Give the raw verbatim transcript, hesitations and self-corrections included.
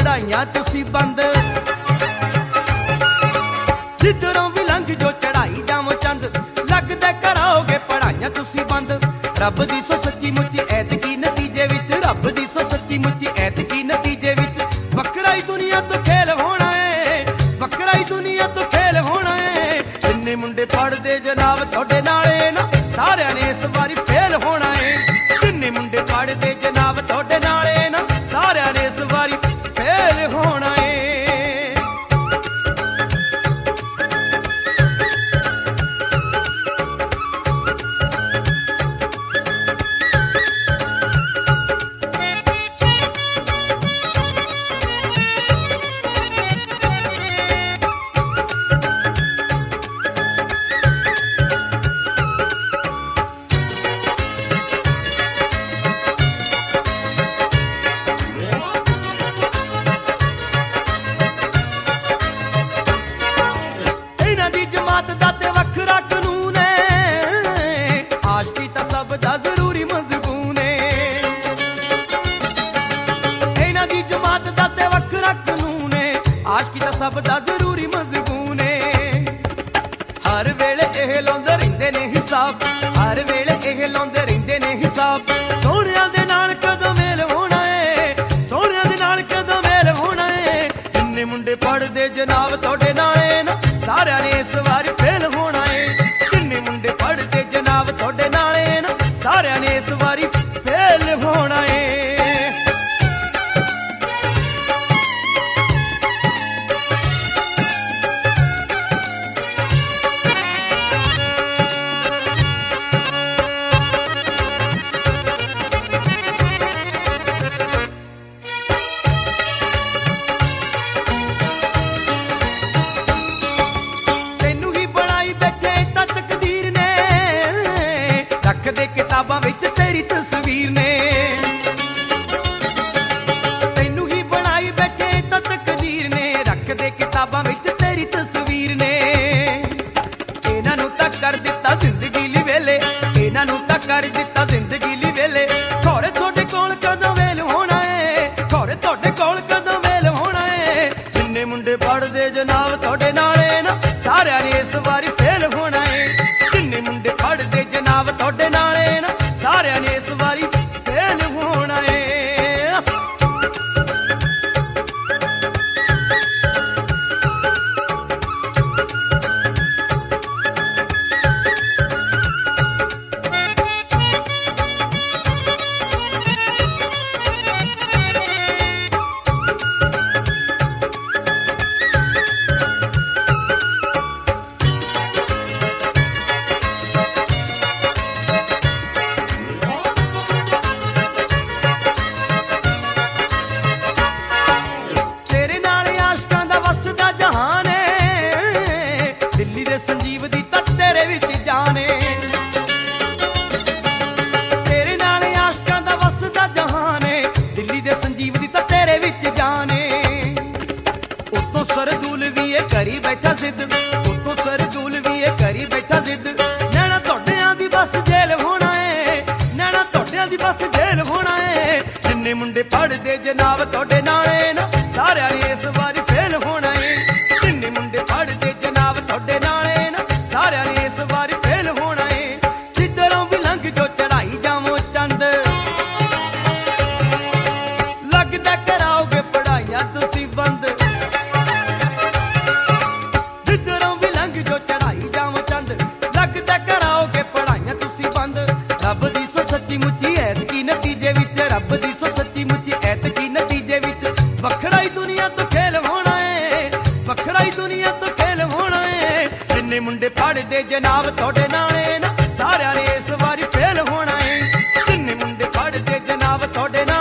पढ़ाइयां तुसी बंद। जिधरों भी लंघ जो चढ़ाई जावो चंद, लगदा कराओगे पढ़ाइयां तुसी बंद। रब दी सो सच्ची मुच्ची ऐतकी नतीजे विच, रब दी सो सच्ची मुच्ची ऐतकी नतीजे विच वखरा ही दुनिया तो खेल होना है, वखरा ही दुनिया तो खेल होना है। जिन्ने मुंडे पढ़दे जनाब तुहाडे नाले ना, सारियां ने इस वारी फेल होना है। जिन्ने मुंडे पढ़दे जनाब तुहाडे नाले ना, सारियां ने इस वारी फेल होना है। जमात दा ते वखरा कानून है, आशिकी तां सब दा जरूरी मजबून है। इन्हां दी जमात दा ते वखरा कानून है, आशिकी तां सब दा जरूरी मजबून है। हर वेले एह लाउंदे रहिंदे ने हिसाब, हर वेले एह लाउंदे रहिंदे ने हिसाब। सोहणियां दे नाल कदों मेल होना है, सोहणियां दे नाल कदों मेल होना है। जिन्ने मुंडे पढ़दे जनाब तुहाडे नाले ना, सारियां ने इस वारी फेल होना है। जिन्ने मुंडे पढ़दे जनाब तुहाडे नाले ना, सारियां ने इस वारी फेल होना है। दे किताबां विच तेरी तस्वीर ने, तैनू ही बनाई बैठे तां तकदीर ने। रख दे किताबां विच तेरी तस्वीर ने। इन्हां नूं तां कर दित्ता जिंदगी ली वेले, इन्हां नूं तां कर दित्ता जिंदगी ली वेले। खौरे तुहाडे कोल कदों वेल होना है, खौरे तुहाडे कोल कदों वेल होना है। जिन्ने मुंडे पढ़दे जनाब तुहाडे नाले ना, सारियां ने इस वारी फेल होना है। जिन्ने मुंडे पढ़दे जनाब तुहाडे नाले ना, सारियां ने इस वारी फेल होना है। संजीव दी तां तेरे विच जाने, तेरे नाल आशिकां दा वसदा जहान है। दिल्ली दे संजीव दी तां तेरे विच जाने। उतों सरदूल भी ये करी बैठा जिद, उतों सरदूल भी ये करी बैठा जिद। नैना तुहाडियां दी बस जेल होना है, नैना तुहाडियां दी बस जेल होना है। जिन्ने मुंडे पढ़दे जनाब तुहाडे नाले ना, सारियां ने इस वारी फेल होना है। जिन्ने मुंडे पढ़दे जनाब तुहाडे नाले ना, सारियां ने इस वारी फेल होना है। जिधरों भी लंघ जो चढ़ाई जावो चंद, लगदा कराओगे पढ़ाइयां तुसी बंद। जिधरों भी लंघ जो चढ़ाई जावो चंद, लगदा कराओगे पढ़ाइयां तुसी बंद। रब दी सो सच्ची मुच्ची ऐतकी नतीजे विच, रब दी सो सच्ची मुच्ची ऐतकी नतीजे विच वखरा ही दुनिया तो खेल होना है, वखरा ही दुनिया तो खेल होना है। जिन्ने मुंडे पढ़दे जनाब तुहाडे नाले ना, सारियां ने इस वारी फेल होना है। जिन्ने मुंडे पढ़दे जनाब तुहाडे